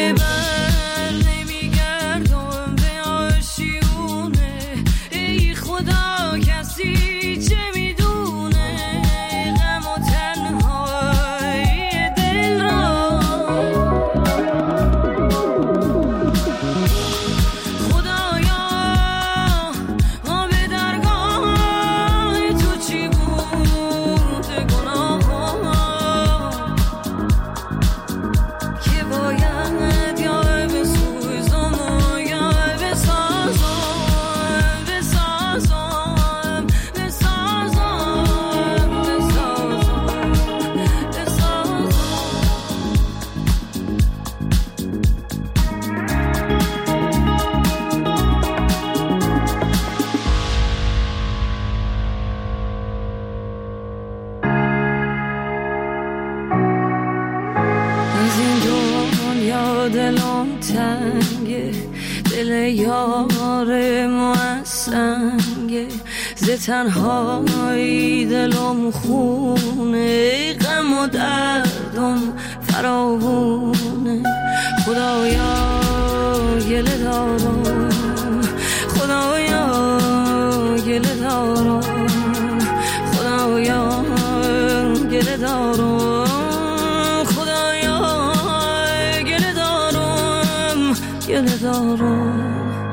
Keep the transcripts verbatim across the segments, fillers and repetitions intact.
دلم تنگه، دل یار موسنگه، ز تنهایی دلم خونه، غم و دردم فراوونه. خدایا گله دارم، خدایا گله دارم، خدایا گله دارم، خدایا گله دارم، گله دارم.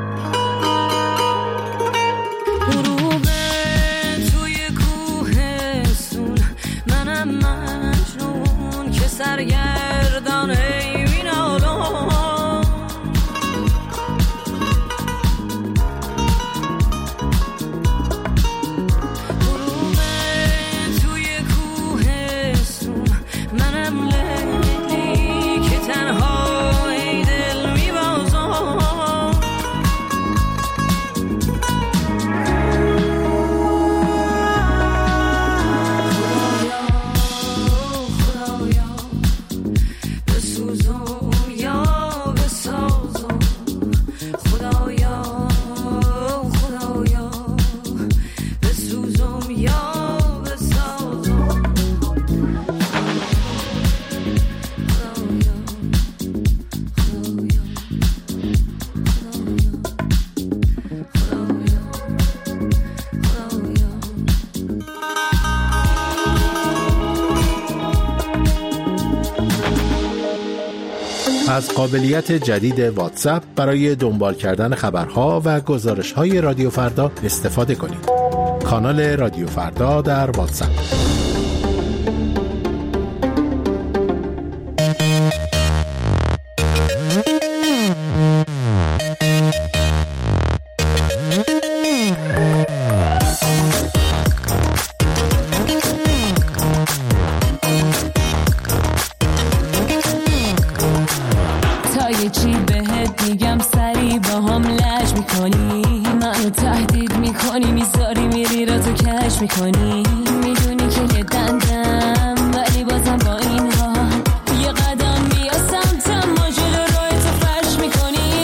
غروب توی کوهستون، منم مجنون که سرگردان این عالم. غروب توی کوهستون، منم لیلی که تنها ای دل میبازم. از قابلیت جدید واتساپ برای دنبال کردن خبرها و گزارش‌های رادیو فردا استفاده کنید. کانال رادیو فردا در واتساپ. چی بهت میگم سری با هم لج میکنی، منو تهدید میکنی، میذاری میری را تو کش میکنی. میدونی که یه دندم ولی بازم با این ها یه قدم بیا سمتم، ما جلو روی تو فرش میکنی.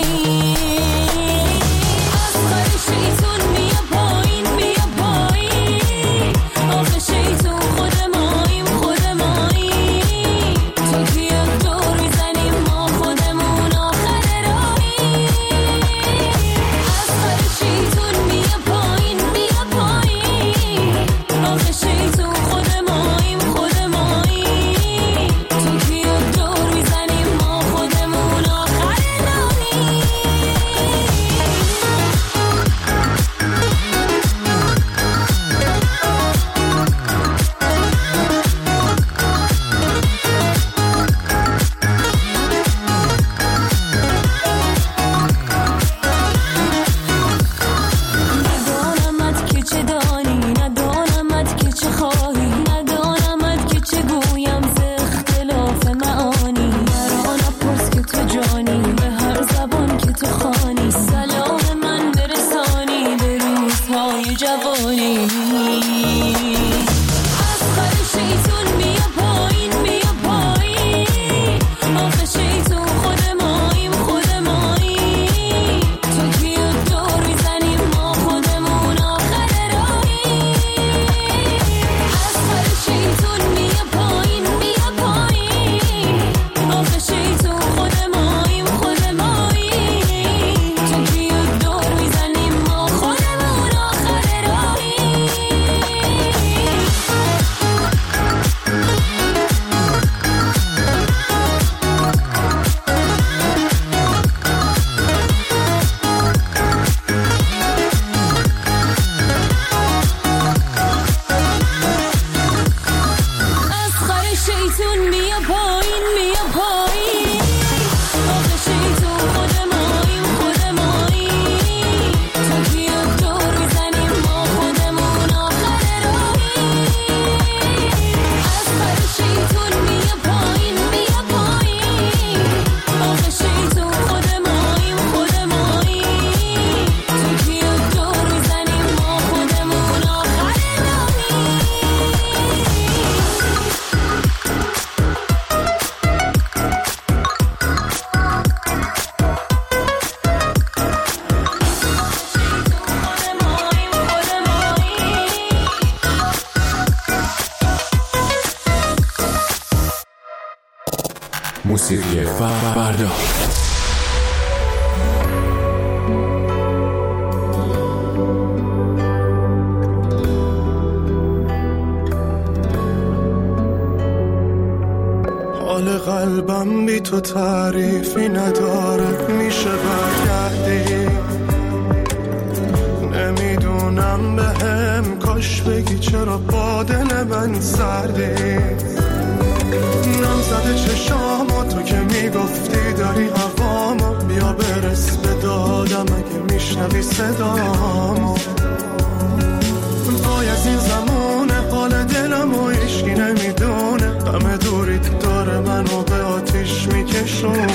از خواهی شیطون بیا پایین، بیا پایین، آخه شیطون خود ماییم، خود ماییم. تو که یک دور میزنیم ما خودمون آخر راهیم. از خواهی شیطون بیا پایین، بیا پایین، آخه شیطون خود ماییم، خود ماییم. تو که یک دور میزنیم ما خودمون آخر راهیم. ندانمت که چه دانی، ندانمت که چه خواهی، ندانمت که چه گویم ز اختلاف معانی. مرا نپرس که تو جانی، به هر زبان که تو خوانی، سلام من برسانی به روزهای جوانی. از خواهی شیطون بیا پایین، بیا پایین، آخه شیطون خود ماییم، خود ماییم. تو که یک دور میزنیم ما خودمون آخر راهیم. از خواهی شیطون بیا پایین، بیا پایین، آخه شیطون خود ماییم، موسیقی فردا. حال قلبم بی تو تعریفی نداره، میشه برگردی؟ نمیدونم به هم کاش بگی چرا با دل من سردی. نم زده چشامو تو که میگفتی داری هوامو، بیا برس به دادم اگه میشنوی صدامو. وای از این زمونه حال دلمو هیچکی نمیدونه، غم دوریت داره منو به آتیش میکشونه.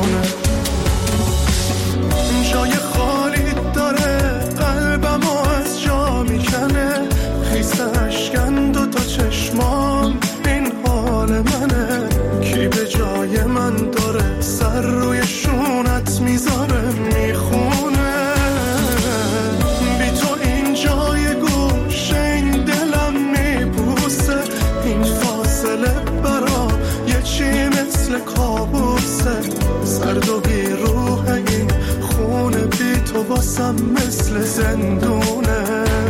جای خالی داره قلبمو از جا میکنه، خیسه اشکن دو تا چشمام این حال منه. کی به جای من داره سر روی شونت میذاره میخونه. بی تو این جای گوشه این دلم میبوسه، این فاصله برا یه چی مثل کابوسه. سرد و بی روح این خونه بی تو واسم مثل زندونه.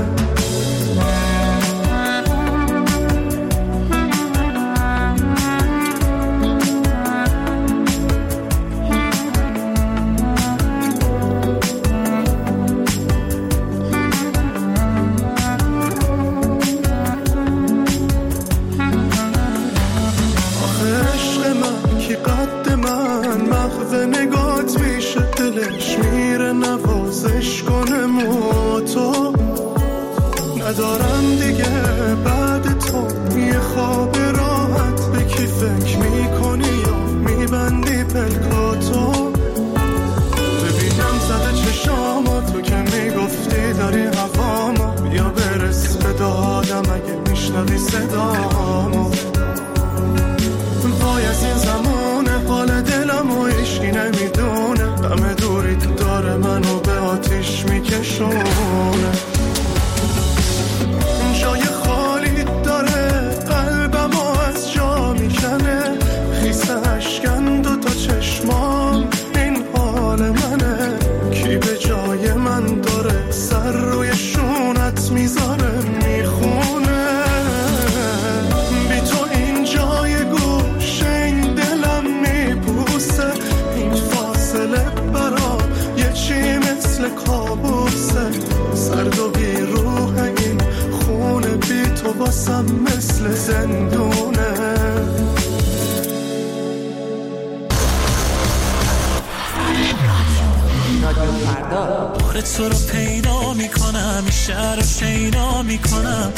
ندارم دیگه بعد تو یه خواب راحت، به کی فکر میکنی یا میبندی پلکاتو. ببینم زده چشامو تو که میگفتی داری هوامو، بیا برس به دادم اگه میشنوی صدامو. وای از این زمونه حال دلمو هیچکی نمیدونه، غم دوریت داره منو به آتیش میکشونه. جای خالی داره قلبمو از جا میکنه، خیسه اشکن دو تا چشمام این حال منه. کی به جای من داره سر روی شونت میذاره میخونه. بی تو این جای گوشه این دلم میبوسه، این فاصله برا یه چی مثل کابوسه. سرد و بی روح این خونه بی تو واسم مثل زندونه. آخه تو رو پیدا میکنم، شهر رو شیدا میکنم.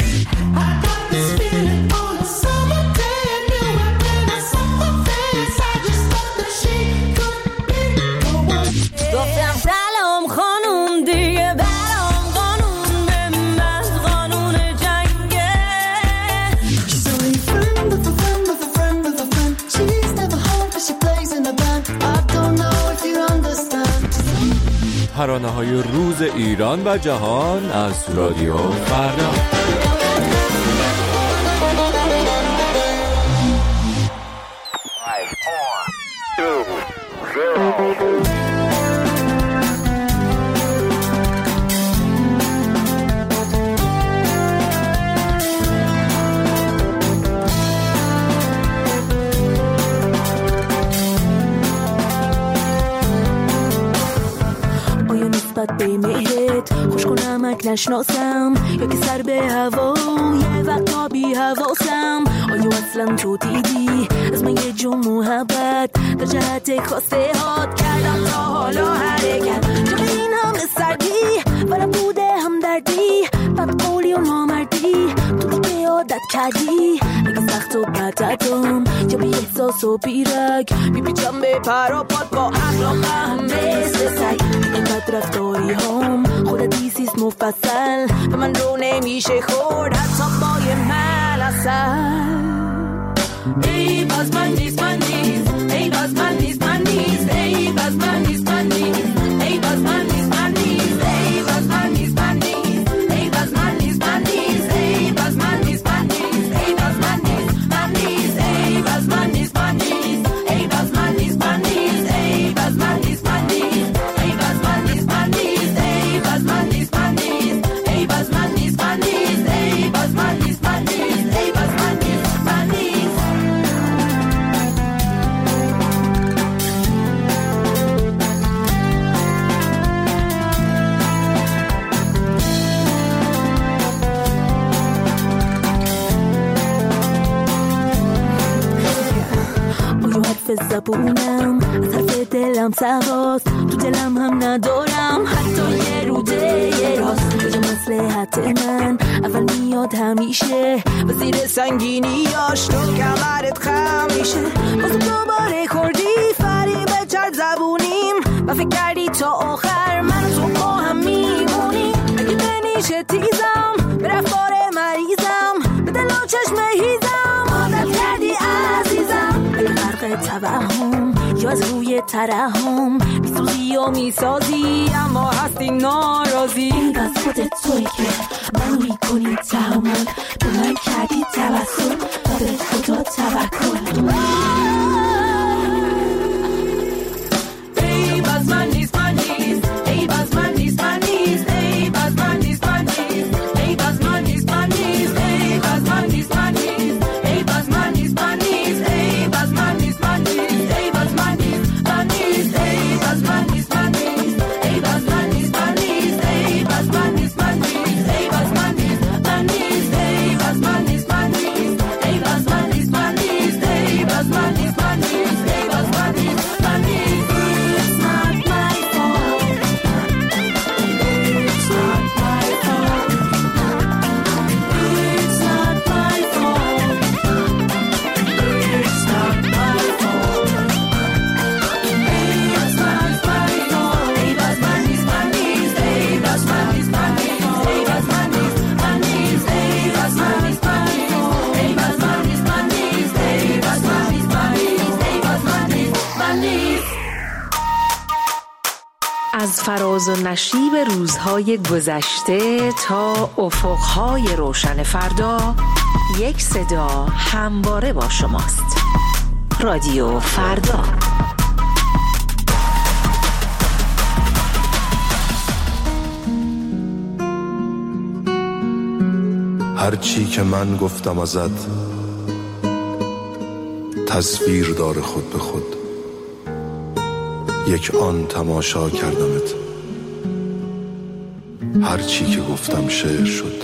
گفتم سلام خانوم دیگه برام قانون به من قانون جنگه. She's only a friend of a friend of a friend of a friend. She's never home but she plays in a band. I don't know if you understand. ترانه های روز ایران و جهان از رادیو فردا. به مهرت خوش کنمک نشناسم، یا که سر به هوا یه وقتا بی حواسم. آیا اصلا تو دیدی از من یه جو محبت در جهت خواسته هات کردم تا حالا حرکت. جو به این همه سردی ورم بوده هم دردی، بد قولی و نامردی تو دیگه عادت کردی. اگه سخت و بدتم یا بی احساس و بیرک میپیچم به پر و پاد با اخلاقم مثل سگ. اینقدر رفتاری هم خودت دیسیست مفصل به من رو نمیشه خورد حتی با یه ملسل. ای باز من نیست من نیست، ای باز من نیست من نیست، ای باز من نیست من نیست، ای باز من نیست من نیست، ای باز من نیست من نیست، ای باز من نیست من نیست، ای باز من نیست من نیست، ای باز من نیست من نیست، ای باز من نیست من نیست، ای باز من زبونم، از حرف دلم سواست، تو دلم هم ندارم حتی یه روده یه راست. کجا مصلحت من اول میاد همیشه، و زیر سنگینیاش تو کمرت خم میشه. بازم دوباره خوردی فریب چرد زبونیم، و فکر کردی تا آخر من و تو با هم میمونی. اگه بنیشه تیزم به رفتار مریضم، به دل و چشم هیزم عادت کردی عزیزم. اگه غرق توهم یا از روی ترحم میسوزی و میسازی، اما هستی ناراضی. این از خودت توی که منو میکنی تحمل، به من کردی توسل و به خدا توکل. ای باز من نیست من نیست، ای باز من نیست من نیست، ای باز من نیست من نیست، ای باز من نیست من نیست، ای باز من نیست من نیست، ای باز من نیست من نیست، ای باز من نیست من نیست، ای باز من نیست من نیست، ای باز من نیست من نیست، ای باز من نیست من نیست، ای باز من نیست من نیست، ای باز من نیست من نیست، ای باز من نیست من نیست، ای باز من نیست من نیست، ای باز من نیست من نیست، ای باز من نیست من نیست. It's not my fault. It's not my fault. It's not my fault. It's not my fault. Ey bas man is my fault. Ey bas man is my knees. Ey bas man is my knees. Ey bas man is my knees. Ey bas man is my fault. Ey bas man is my knees. Ey bas man is my knees. Ey bas man is my knees. از فراز و نشیب روزهای گذشته تا افقهای روشن فردا، یک صدا همواره با شماست. رادیو فردا. هرچی که من گفتم ازت تصویر داره خود به خود، یک آن تماشا کردمت. هرچی که گفتم شعر شد.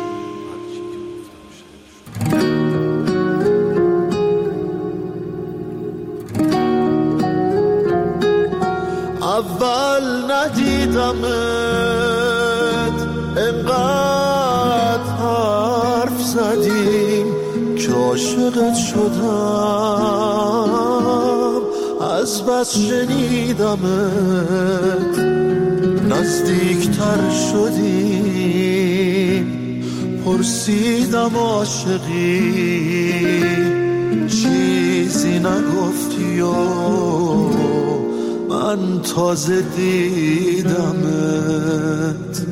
اول ندیدمت انقدر حرف زدیم که عاشقت شدم، از بس شنیدمت نزدیکتر شدیم. پرسیدم عاشقی چیزی نگفتی و من تازه دیدمت.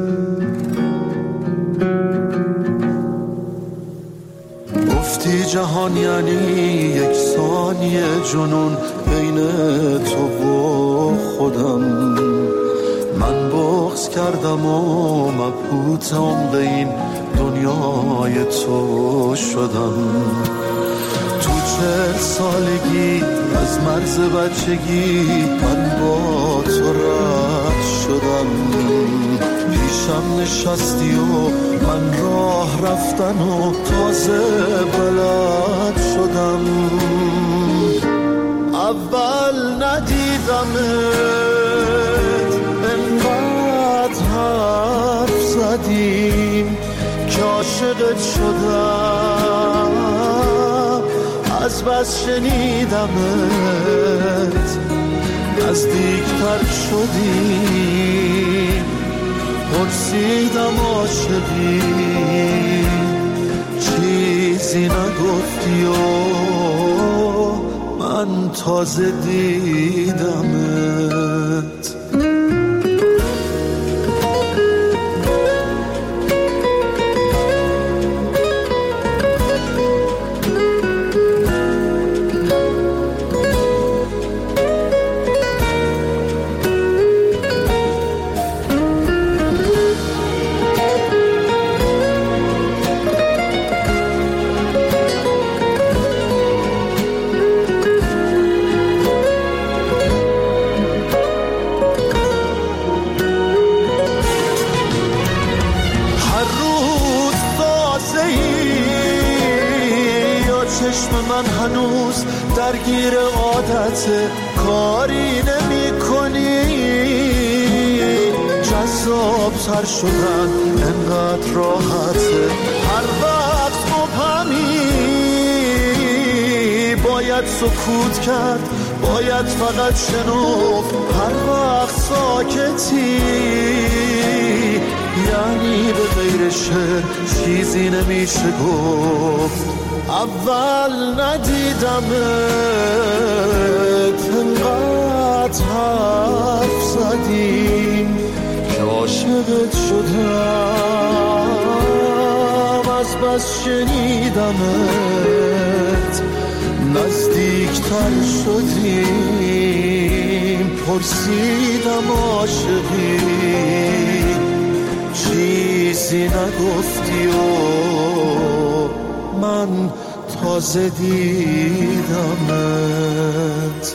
گفتی جهان یعنی یک ثانیه جنون بین تو و خودم. من بغض کردم و مبهوتم به این دنیای تو شدم. تو چهل سالگی از مرز بچگی من با تو رد شدم. پیشم نشستی و من راه رفتن و تازه بلد شدم. اول ندیدمت انقدر حرف زدیم که عاشقت شدم، از بس شنیدمت نزدیکتر شدیم. پرسیدم عاشقی چیزی نگفتی و من تازه دیدمت. جسم من هنوز درگیر عادته، کاری نمی کنی. جذاب تر شدن انقدر راحته، هر وقت مبهمی باید سکوت کرد، باید فقط شنفت. هر وقت ساکتی یعنی به غیر شعر چیزی نمیشه گفت. اول ندیدمت انقدر حرف زدیم که عاشقت شدم، از بس شنیدمت نزدیکتر شدیم. پرسیدم عاشقی چیزی نگفتی و من تازه دیدمت.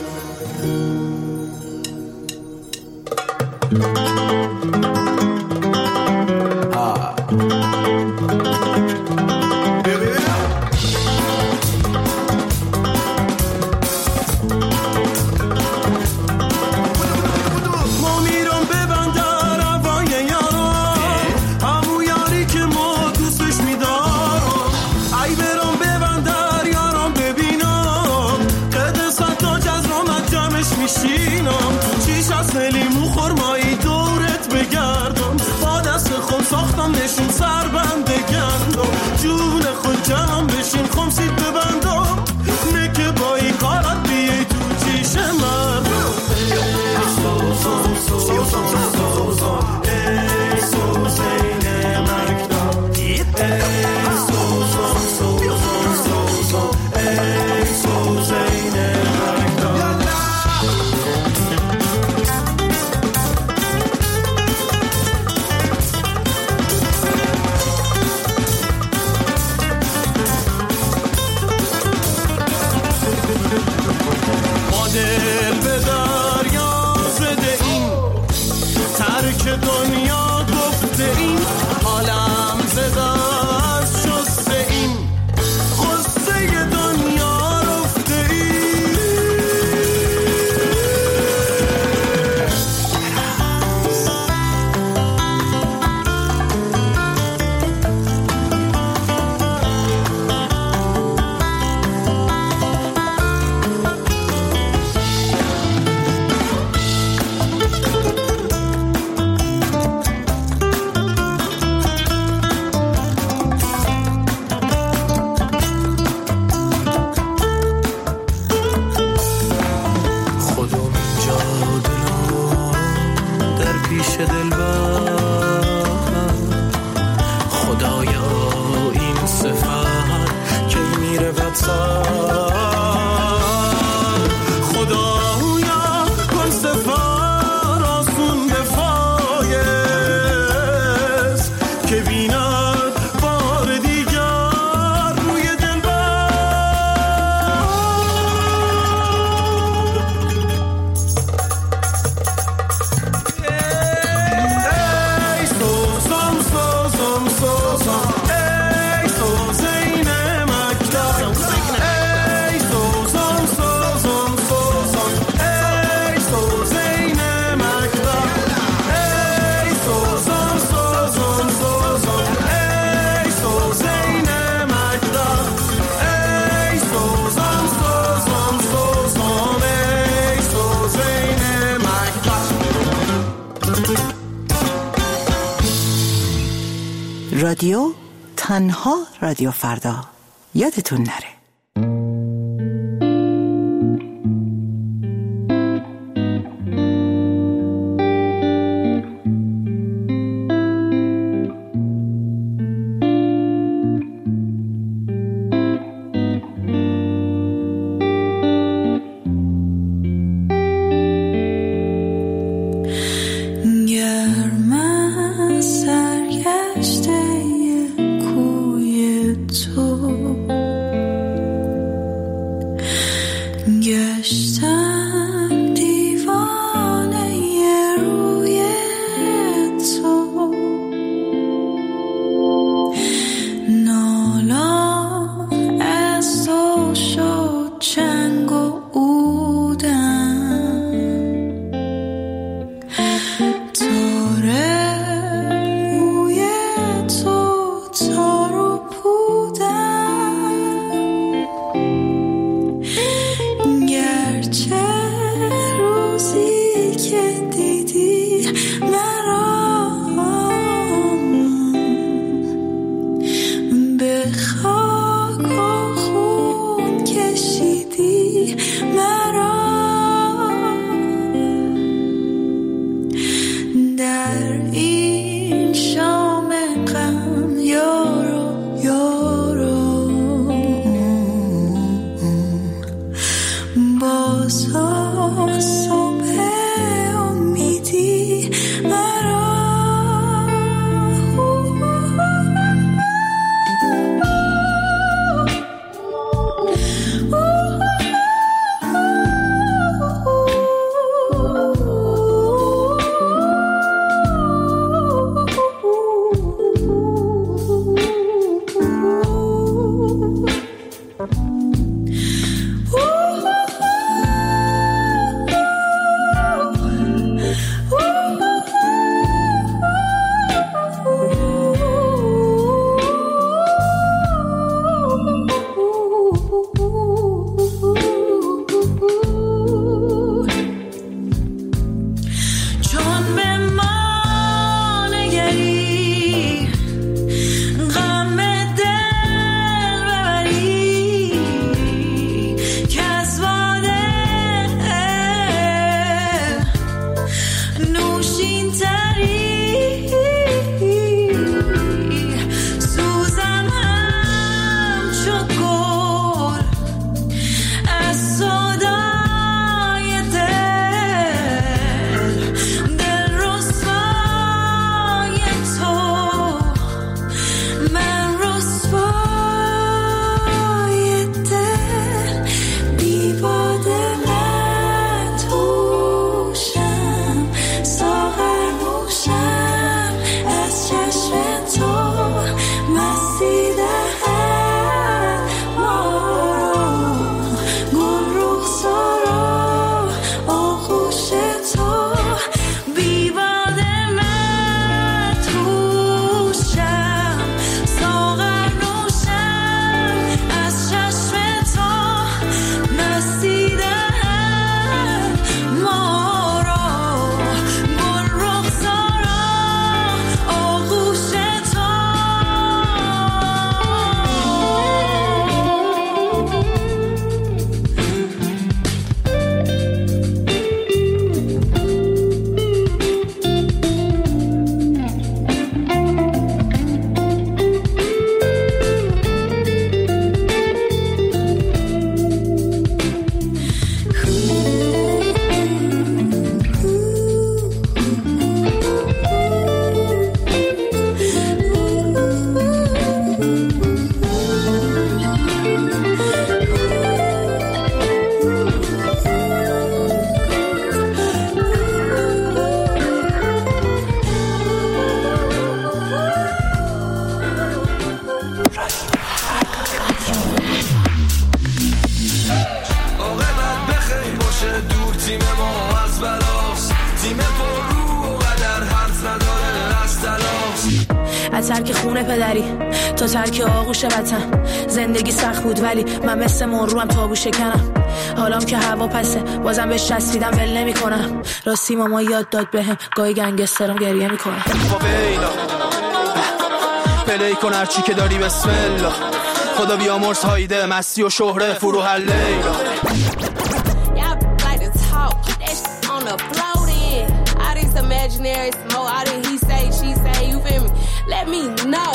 نشون سر بند گندم، جون خود جمع بشین خمسید ببندم، نکه با این کارت بیای تو چیش مردم. ای سوزان سوزان سوزان ای سوزین مکدم، ای سوزان سوزان سوزان ای سوزین مکدم. دل به دریا زده این، ترک دنیا گفته این، حالم زده از شسته این، غصه دنیا رفته این. رادیو تنها رادیو فردا، یادتون نره. سرگشته کوی تو، ترک خونه پدری تا ترک آغوش وطن. زندگی سخت بود ولی من مثل مروم تابو شکنم. حالام که هوا پسه بازم بهش چسبیدم ول نمی کنم. راستی ماما یاد داد بهم گاهی گنگسترم گریه میکنم. پلی کن هرچی که داری بسم الله. خدا بیامرز هایده مستی و شهره فروح اللیلا. Imaginary smoke, I didn't he say, she say, you feel me? Let me know.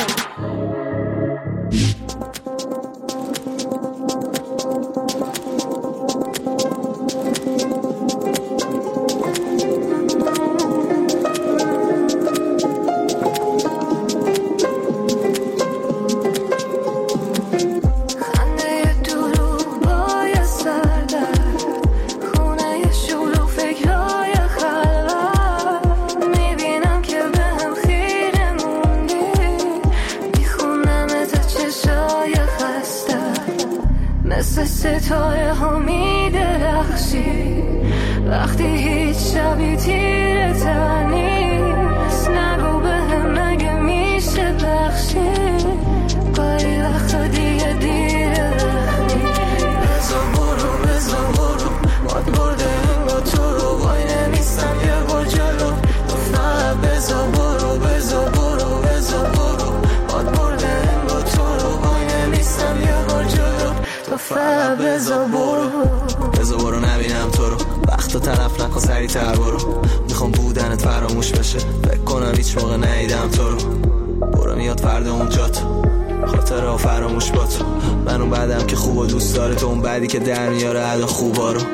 ستاره ها می درخشی وقتی هیچ شبی تیره نیست. نگو به هم نگه میشه بخشی گاهی وقتا دیگه دیره وقتی. بزا برو بزا برو ماد برده انگا تو رو وای نمیستم یه بار جلو. فقط بزا برو بزا برو بزا برو ماد برده انگا تو رو وای نمیستم یه بار جلو. تو فقط بزا برو بزا برو نبینم تو رو. وقت رو تلف نکن سریع تر برو. میخوام بودنت فراموش بشه. فکر کنم هیچ موقع ندیدم تو رو. برو میاد فردا اونجا تو خاطر ها فراموش با تو. من اون بعدم که خوب و دوست داره تو اون بعدی که در میاره عدا خوبا رو.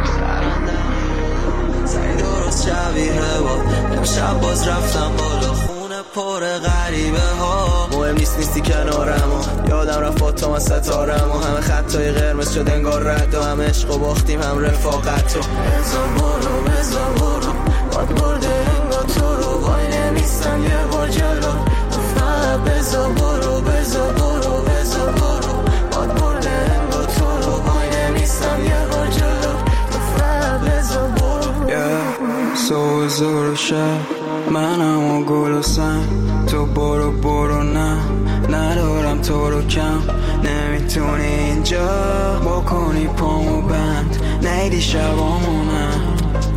سعی درست شبیه با امشب باز رفتم بالا خونه پر غریبه ها. مهم نیست نیستی کنارم و یادم رفت با تو من ستارم و همه خطای قرمز شد انگار رد و هم عشق و باختیم هم رفاقت رو. بزا برو بزا برو باد برده انگا تو رو وای نمیستم یه بار جلو. فقط بزا برو بزا برو بزا برو باد برده انگا تو رو وای نمیستم یه بار جلو. فقط بزا برو سو زور شب منم و گل و سنگ. تو برو برو نه ندارم تو رو کم. نمیتونی اینجا بکنی پامو بند. نیدی شبامونم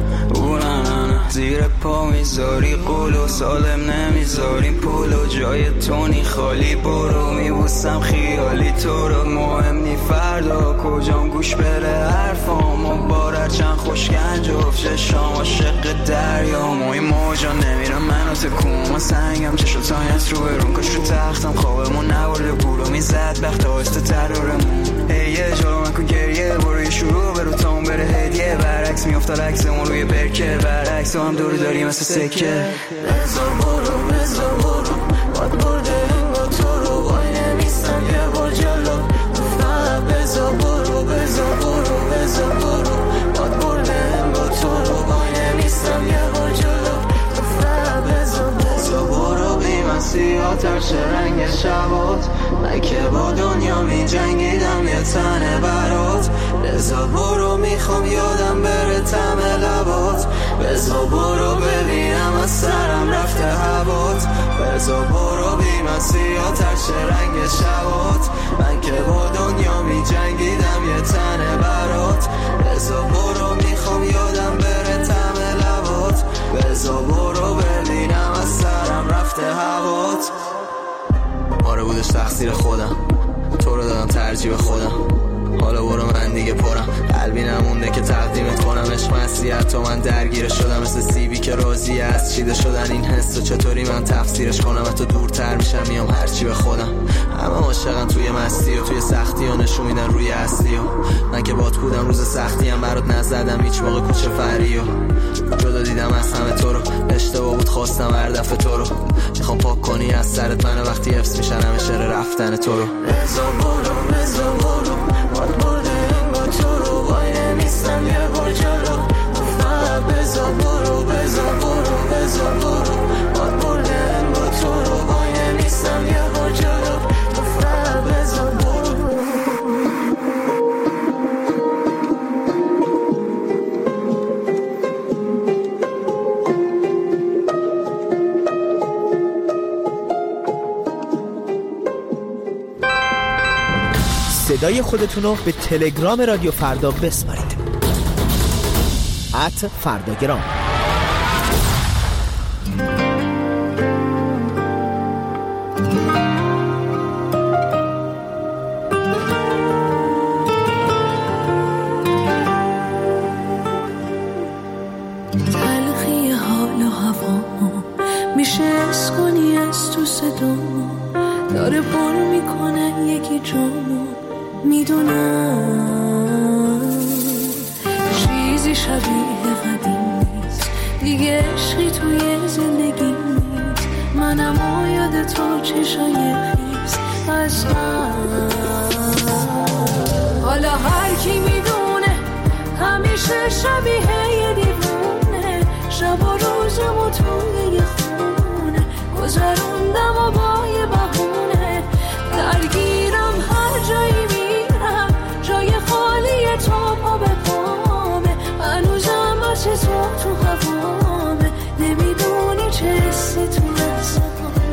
اونم زیر پا میذاری قول و سالم نمیذاریم پول و جای تونی خالی. برو میبوسم خیالی تو رو. مهم نی فردا کجام گوش بره حرفام و بارر چند خوشگنج افشه شام عاشق دریام و این موجا نمیرم منو تکون. من سنگم چشو تایت رو برون کاش رو تختم خوابمون نبارده بورو میزد بخت آسته ترارمون. هی یه جلو من کن گریه برو یه شروع برو تا اون بره هدیه. برعکس میافتاد عکسمون روی برکه برعکس تو هم دوری داری مثل سکه. بزا برو بزا برو باد برده انگا تو رو وای نمیستم یه بار جلو. فقط بزا برو بزا برو بزا برو باد برده انگا تو رو وای نمیستم یه بار جلو. فقط بزا بزا برو بی مسیحا ترش رنگ شبات. من که با دنیا می جنگیدم یه تنه برات. بزا برو میخوام یادم بره طعم لبات. بزا برو ببینم از سرم رفته هوات. بزا برو بی مسیحا ترش رنگ شبات. من که با دنیا می جنگیدم یه تنه برات. بزا برو میخوام یادم بره طعم لبات. بزا برو ببینم از سرم رفته هوات. آره بودش تقصیر خودم تو رو دادم ترجیح به خودم. حالا برو من دیگه پرم قلبی نمونده که تقدیمت کنم. عشق مسیحت تو من درگیر شدم مثل سیبی که راضی از چیده شدن این حس و چطوری من تفسیرش کنم. تو دورتر میشم میام هرچی به خودم. همه عاشقن توی مستی و توی سختی و نشون میدن روی هستی و من که بات بودم روز سختی هم برات نزدم هیچ موقع کوچه فری و جدا دیدم از همه تو رو. اشتباه بود خواستم هر دفعه تو رو. میخوام پاک کنی از سرت منو وقتی حفظ میشن همه شعر رفتن تو رو. بزا برو بزا برو باد برده انگا تو رو وای نمیستم یه بار جلو. فقط بزا برو بزا برو بزا برو باد برده انگا تو رو وای نمیستم یه بار جلو. فقط بزا برو صدای خودتون رو به تلگرام رادیو فردا بسپارید. ات فرداگرام. تلخی حال و هوامو میشه اس کنی از تو صدامو، داره پر میکنه یکی جامو، میدونم چیزی شبیه قدیم نیست دیگه، عشقی توی زندگی نیست، منم و یاد تو چشای خیز از من. حالا هر کی میدونه همیشه شبیه یه دیوونه، شب و روزمو توی یه خونه گذروندم و با یه بهونه، درگیرم هر جایی میرم، جای خالی تو پا به پامه، هنوزم از تو تو هوامه، نمیدونی چه حسی تو لحظه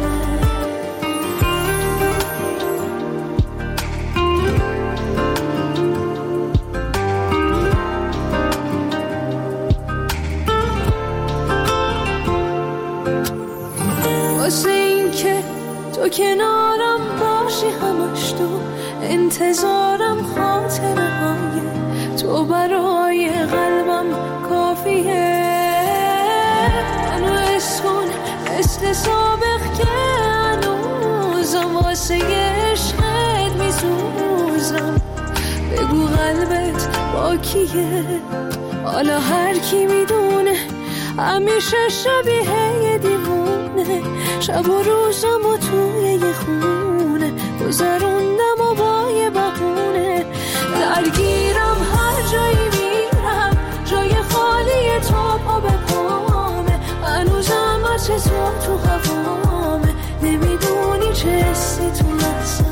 واسه این که تو کنارم باشی همش، تو انتظارم خاطره های تو برای قلبم کافیه، منو اسکن مثل سابق که هنوزم واسه عشقت میسوزم، بگو قلبت با کیه. حالا هر کی میدونه همیشه شبیه یه دیوونه، شب و روزم و توی یه خونه گذروندم و با یه بهونه، درگیرم هر جایی میرم، جای خالی تو پا به پامه، هنوزم از تو تو هوامه، نمیدونی چه حسی تو لحظه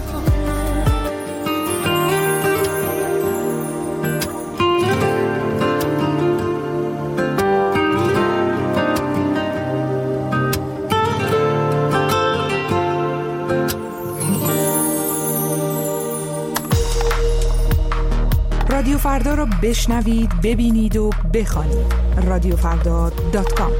رادیو فردا رو بشنوید، ببینید و بخوانید. رادیو فردا دات کام.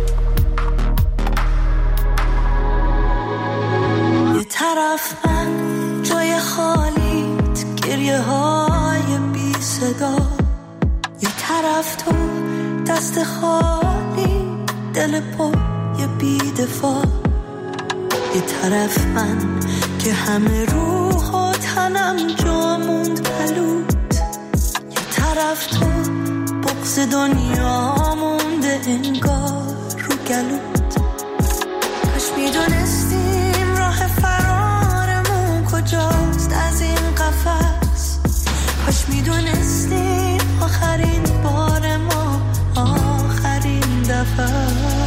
یه طرف من جای خالیت، گریه های بی صدا، یه طرف تو دست خالی، دل پر یه بی دفاع، یه طرف من که همه روح و تنم جا موند پلو، طرف تو بغض دنیا مونده انگار رو گلوت، کاش میدونستیم راه فرارمون کجاست از این قفس، کاش میدونستیم آخرین بار ما آخرین دفعه،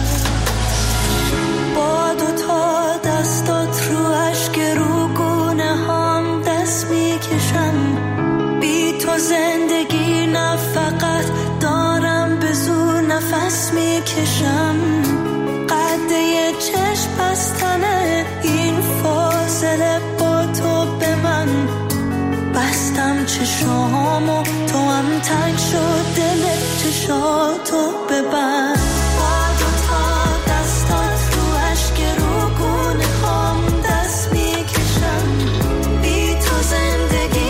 با دوتا دستات رو اشک رو گونه هم دست میکشم، بی تو زندگی نه فقط دارم به زور نفس میکشم، قد یه چشم بستنه این فاصله با تو به من، بستم چشامو تو هم تنگ شد دل چشاتو ببند، با دوتا دستات رو اشک رو گونه هم دست میکشم، بی تو زندگی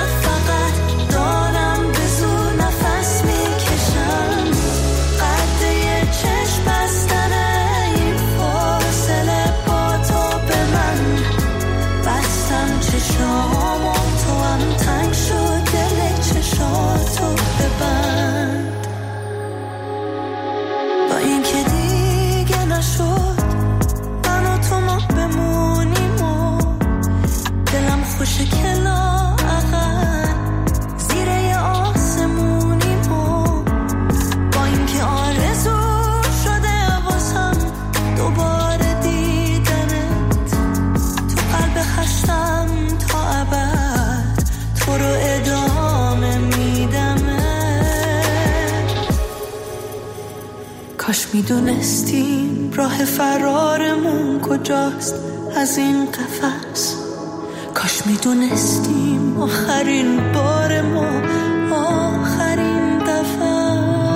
شامو تو هم تنگ شد دل چشاتو ببند، با اینکه دیگه نشد من و تو ما بمونیم و دلم خوشه که لااقل زیر یه آسمونیم و با اینکه آرزو شده واسم دوباره دیدنت، تو قلب خستم تا ابد تو رو ادامه میدمه، کاش میدونستیم راه فرارمون کجاست از این قفس، کاش میدونستیم آخرین بار ما آخرین دفعه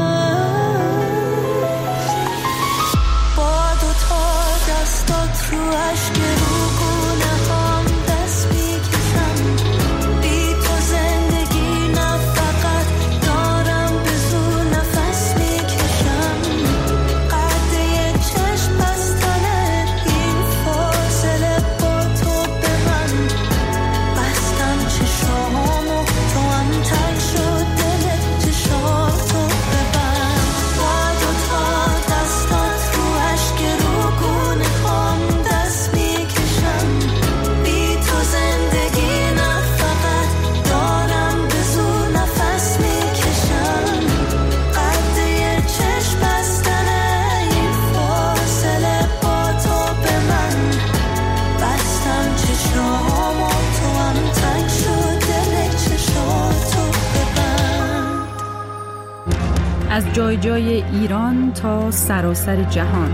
با دوتا دستات رو عشق رو گونه هم دست میکشم بی تو زندگی نه فقط دارم به زور نفس میکشم قد یک چشم بستنه این فاصله با تو به من بستم چشامو تو هم تنگ شد دلت چشاتو ببند با دوتا دستات رو عشق رو گونه هم دست میکشم بی تو زندگی نه فقط دارم به زور نفس میکشم قد یک چشم بستنه این فاصله با تو به من بستم چشامو تو هم تنگ شد دلت چشاتو ببند از جای جای ایران تا سراسر جهان.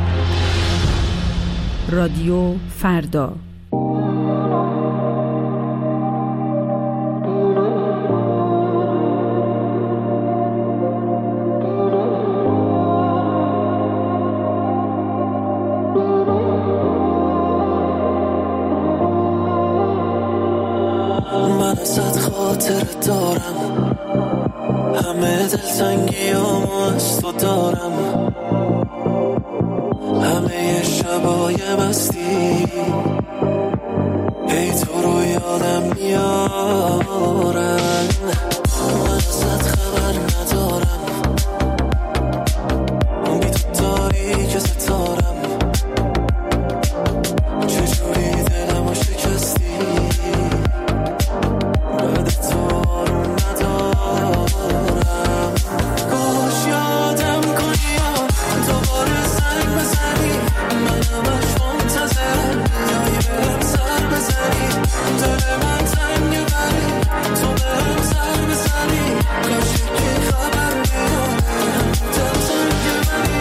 رادیو فردا. من ازت خاطر دارم همه دلتنگیامو از تو دارم همه شبای مستی ای تو رو یادم میارن من ازت خبر ندارم بی تو تاریک ستارم چجوری دلمو شکستی بعد تو آروم ندارم کاش یادم کنی یا دوباره زنگ بزنی من همش منتظرم بیایی بهم سر بزنی دل من تنگه ولی تو بهم سر بزنی کاش یکی خبر بیاره دل تنگه ولی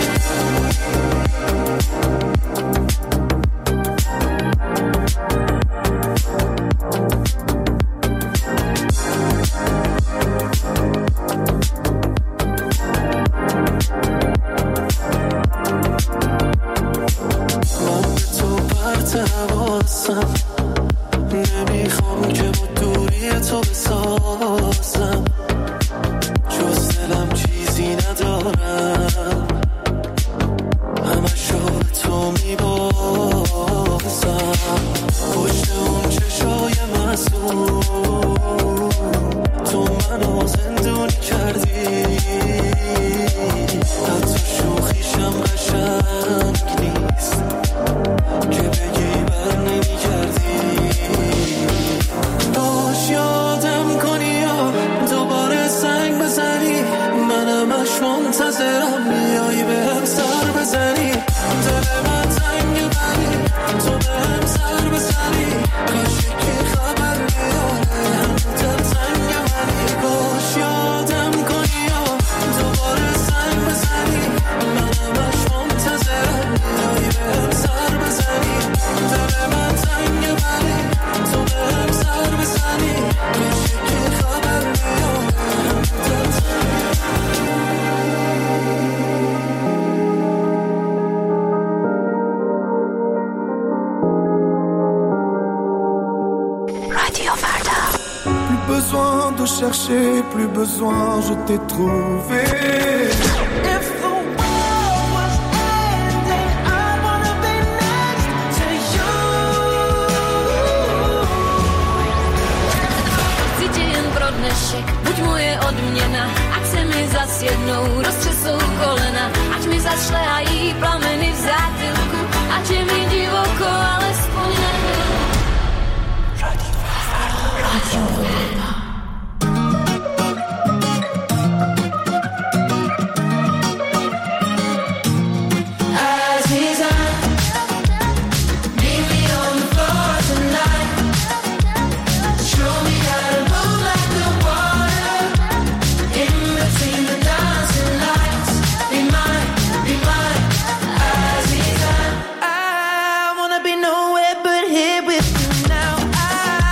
من به تو پرت حواسم نمیخوام که با دوری تو بسازم جز دلم چیزی ندارم همه شو تو میبازم پشت اون چشای معصوم تو منو زندونی کردی حتی شوخیشم قشنگ نیست که بگی بر نمی کردی داش یادم کنی یا دوباره سنگ بزنی من همش منتظرم بیایی بهم سر بزنی دل من تنگه ولی تو بهم سر بزنی کاش یکی خبر بیاره هم دل تنگه ولی کاش یادم کنی یا دوباره سنگ بزنی من همش منتظرم بیایی بهم سر بزنی دل من تنگه ولی تو بهم سر بزنی کاش یکی خبر بیاره هم دل تنگه رادیو فردا. Plus besoin de chercher, plus besoin, je t'ai trouvé. If the world was ending, I wanna be next to you. Tydzień pro dnešek, buď moje odměna, ať se mi zas jednou roztřesou kolena, ať mi zašlehají plameny v zátylku, ať je mi divoko, alespoň nebyl. Radio Farda. Radio Farda. I wanna be nowhere but here with you now. I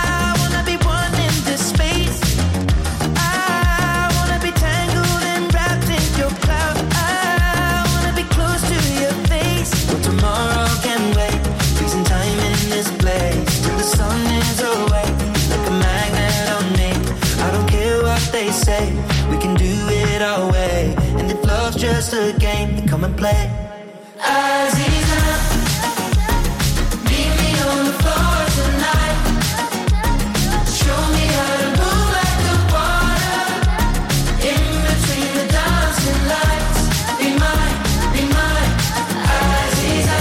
come and play. Aziza, meet me on the floor tonight. Show me how to move like the water in between the dancing lights. Be mine, be mine, Aziza.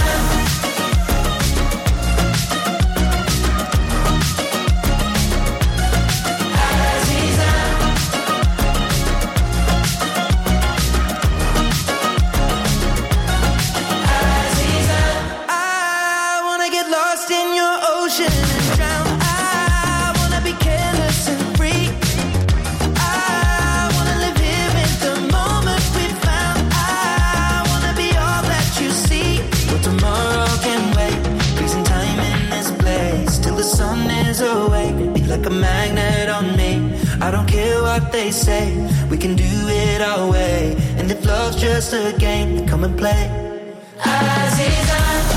Like a magnet on me. I don't care what they say. We can do it our way. And if love's just a game, then come and play. Aziza,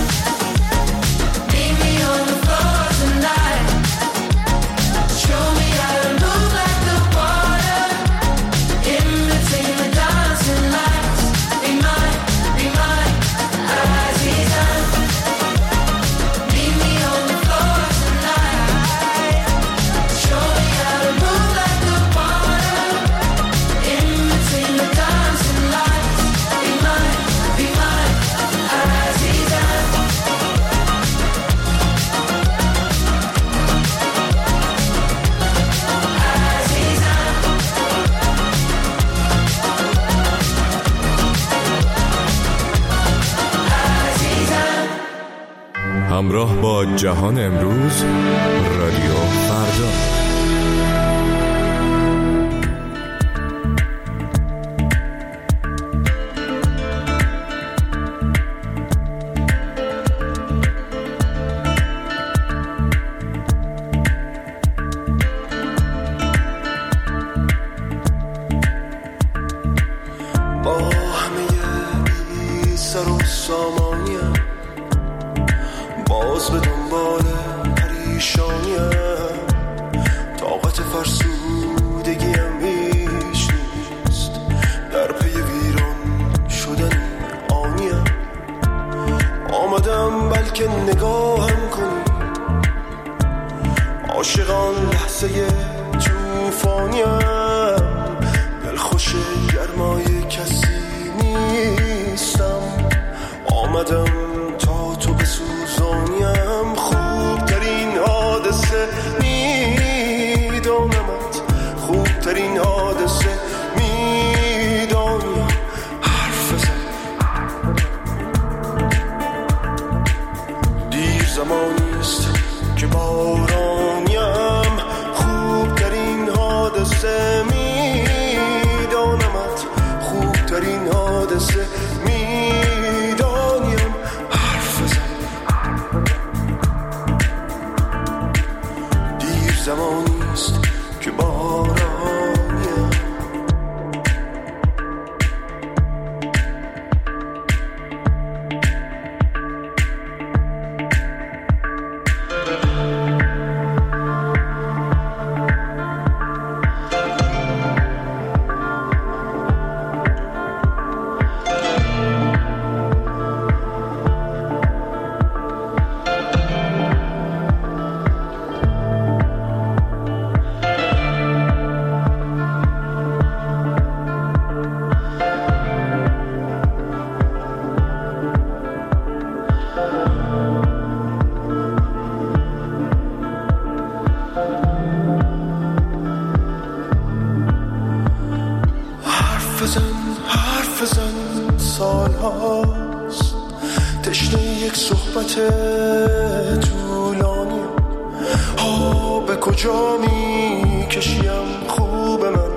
meet me on the floor tonight. Show me how to move like the water in between the dancing lights. Be mine, be mine, Aziza. Meet me on the floor tonight. Show me how to move like the water in between the dancing lights. Be mine, be mine, Aziza. همراه با جهان امروز، رادیو فردا. با همه بی سر و سامانیم، باز به دنبال پریشانیم. طاقت فرسودگیم هیچ نیست، در پی ویران شدن آنیم. آمدم بلکه نگاهم کنی، عاشقان لحظه توفانیم. دلخوش گرمای کسی نیستم، آمدم تا تو بسوزانیم. خوبترین حادثه میدانمت، خوبترین حادثه میدانیم. حرف بزن، دیر زمانیست که بارانیم. خوبترین حادثه میدانمت، خوبترین حادثه میدانیم. حرف بزن، دیر زمانیست که بارانیم. حرف بزن، سال هاست تشنه یک صحبت طولانی. ها به کجا می کشیم خوب من،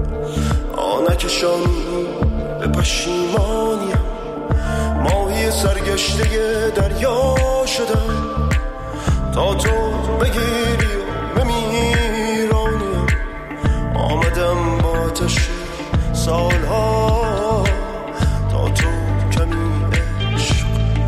آنکشانی به پشیمانیم. ماهی سرگشته دریا شدم تا تو بگیری و بمیرانیم. آمدم با آتش سالها تا تو کمی عشق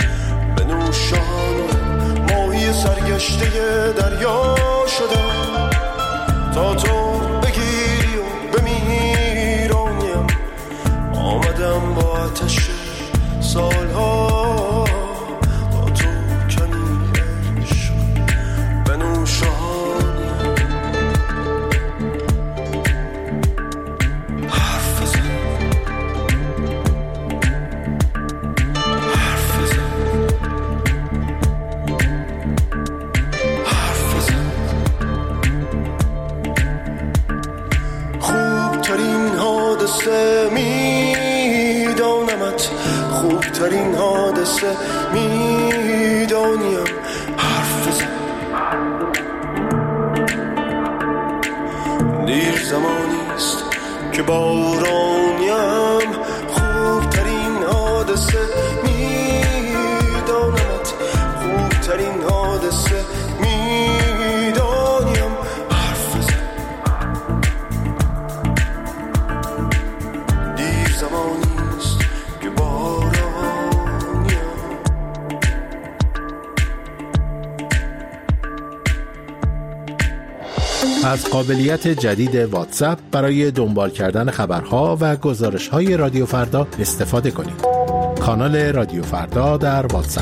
بنوشانیم. ماهی سرگشته دریا شدم تا تو بگیری و بمیرانیم. آمدم با آتش سالها با تو کمی عشق به نوشانی حرف بزن حرف بزن حرف بزن خوبترین حادثه میدانمت خوبترین حادثه میدانیم حرف بزن دیر زمانیست که بارانیم خوبترین حادثه میدانمت خوبترین حادثه میدانیم حرف بزن دیر زمانیست که بارانیم از قابلیت جدید واتساپ برای دنبال کردن خبرها و گزارش‌های رادیو فردا استفاده کنید. کانال رادیو فردا در واتساپ.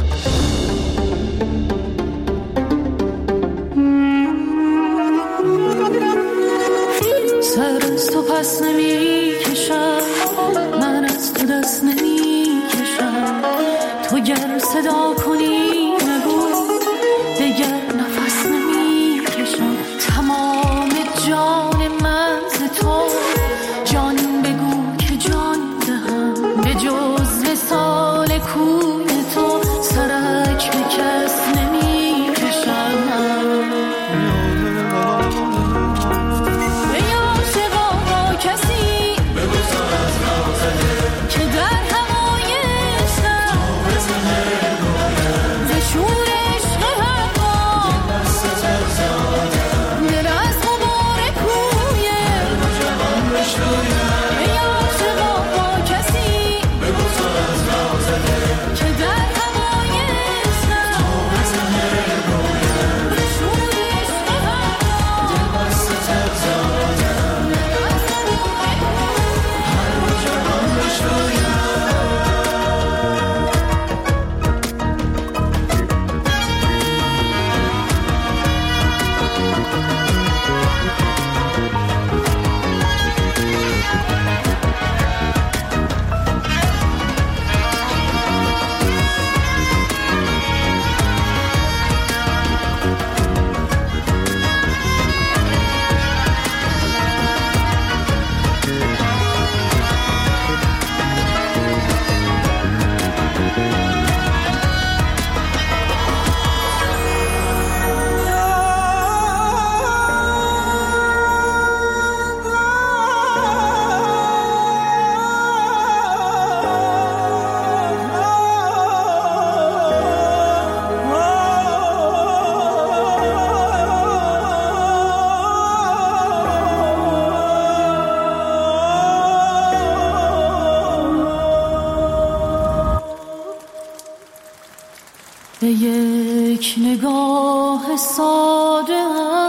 سر از تو پس نمی کشم من از تو دست نمی کشم تو گر صدا کنی نگو دگر نفس نمی کشم تمام جان من ز تو جان بگو که جان دهم به جز وصال کوی تو سرک به کس نمی کشم که در هوای عشقم ز شور عشق هوا دل از غبار کوی ای عاشقا با کسی که در هوای عشقم ز شور عشق به یک نگاه ساده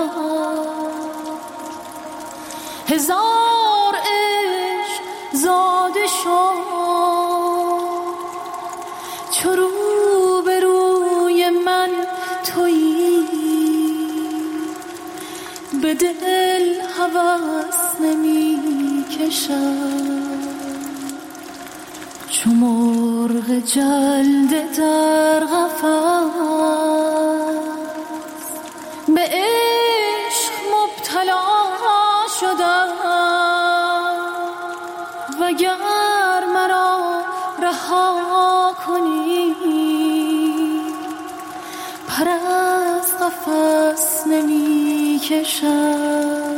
هزار عشق زاده شد چو رو به روی من تویی به دل هوس نمی کشم چو مرغ جلده در قفس به عشق مبتلا شدم وگر مرا رها کنی پر از قفس نمی کشم.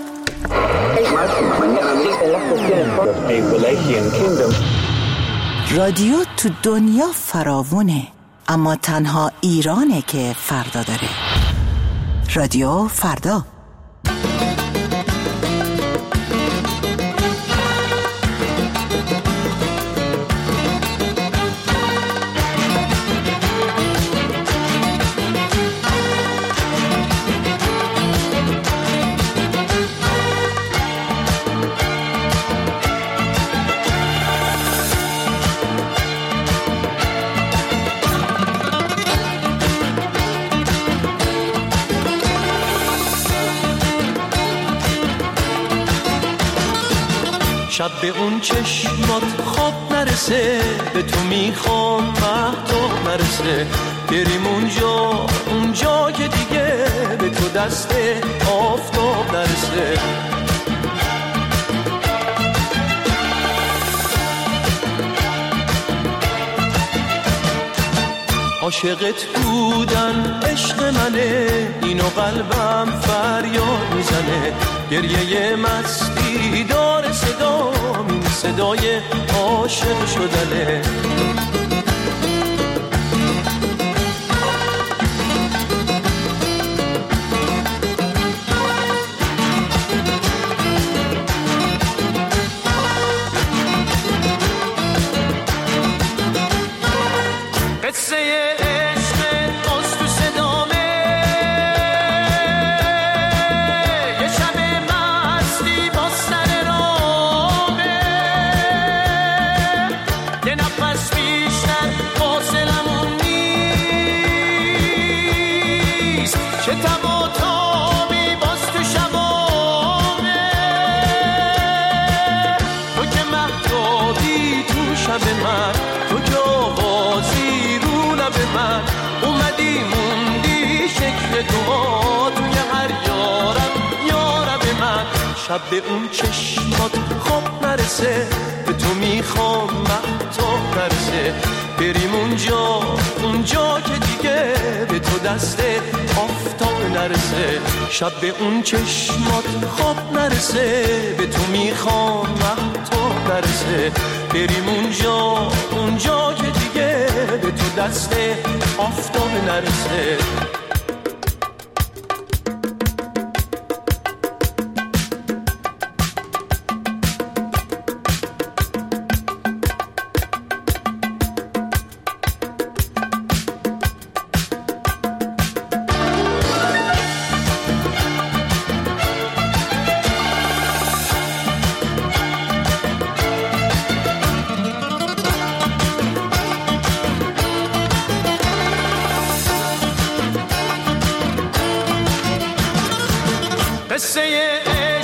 رادیو تو دنیا فراوونه اما تنها ایرانه که فردا داره. رادیو فردا. شب به اون چشمات خواب نرسه، به تو میخوام مهتاب نرسه. بریم اونجا اونجا که دیگه به تو دست آفتاب نرسه. عاشقت بودن عشق منه، اینو قلبم فریاد میزنه. گریه مستی داره صدا، این صدای عاشق شدنه. شب به اون چشمات خواب نرسه، به تو میخوام مهتاب نرسه. بریم اونجا اونجا که دیگه به تو دست آفتاب نرسه. شب به اون چشمات خواب نرسه، به تو میخوام مهتاب نرسه. بریم اونجا اونجا که دیگه به تو دست آفتاب نرسه. قصه